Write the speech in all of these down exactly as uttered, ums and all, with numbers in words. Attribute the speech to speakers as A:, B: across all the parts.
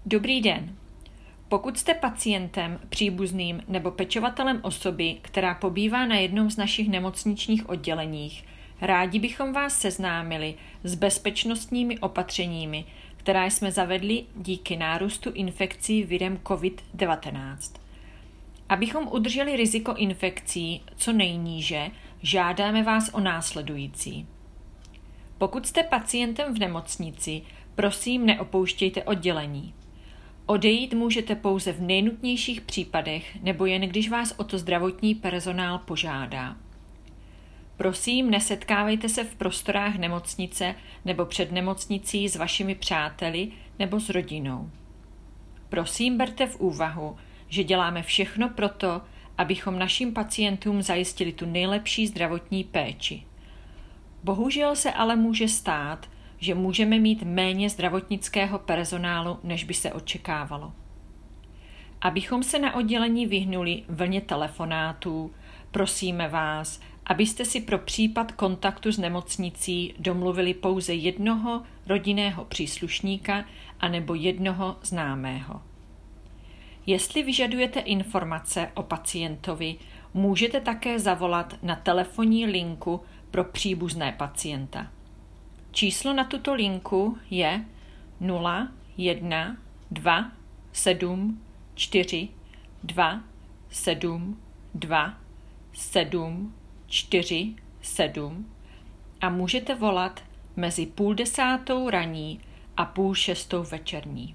A: Dobrý den. Pokud jste pacientem, příbuzným nebo pečovatelem osoby, která pobývá na jednom z našich nemocničních odděleních, rádi bychom vás seznámili s bezpečnostními opatřeními, která jsme zavedli díky nárůstu infekcí virem covid devatenáct. Abychom udrželi riziko infekcí co nejníže, žádáme vás o následující. Pokud jste pacientem v nemocnici, prosím neopouštějte oddělení. Odejít můžete pouze v nejnutnějších případech nebo jen když vás o to zdravotní personál požádá. Prosím, nesetkávejte se v prostorách nemocnice nebo před nemocnicí s vašimi přáteli nebo s rodinou. Prosím, berte v úvahu, že děláme všechno proto, abychom našim pacientům zajistili tu nejlepší zdravotní péči. Bohužel se ale může stát, že můžeme mít méně zdravotnického personálu, než by se očekávalo. Abychom se na oddělení vyhnuli vlně telefonátů, prosíme vás, abyste si pro případ kontaktu s nemocnicí domluvili pouze jednoho rodinného příslušníka anebo jednoho známého. Jestli vyžadujete informace o pacientovi, můžete také zavolat na telefonní linku pro příbuzné pacienta. Číslo na tuto linku je nula jedna dva sedm čtyři dva sedm dva sedm čtyři sedm a můžete volat mezi půl desátou ranní a půl šestou večerní.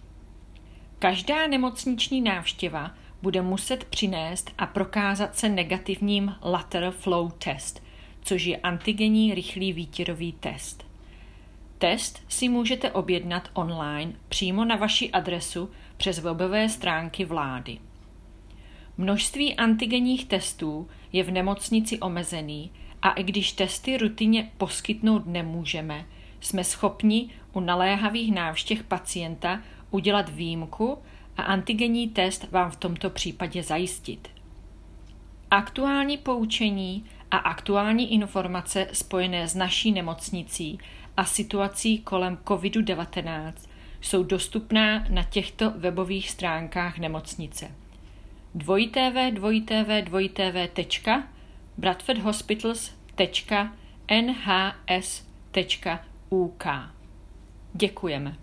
A: Každá nemocniční návštěva bude muset přinést a prokázat se negativním lateral flow test, což je antigenní rychlý výtěrový test. Test si můžete objednat online přímo na vaši adresu přes webové stránky vlády. Množství antigenních testů je v nemocnici omezený a i když testy rutině poskytnout nemůžeme, jsme schopni u naléhavých návštěv pacienta udělat výjimku a antigenní test vám v tomto případě zajistit. Aktuální poučení a aktuální informace spojené s naší nemocnicí a situací kolem covid devatenáct jsou dostupná na těchto webových stránkách nemocnice. www dvojité dvojité tečka bradford hospitals tečka n h s tečka u k. Děkujeme.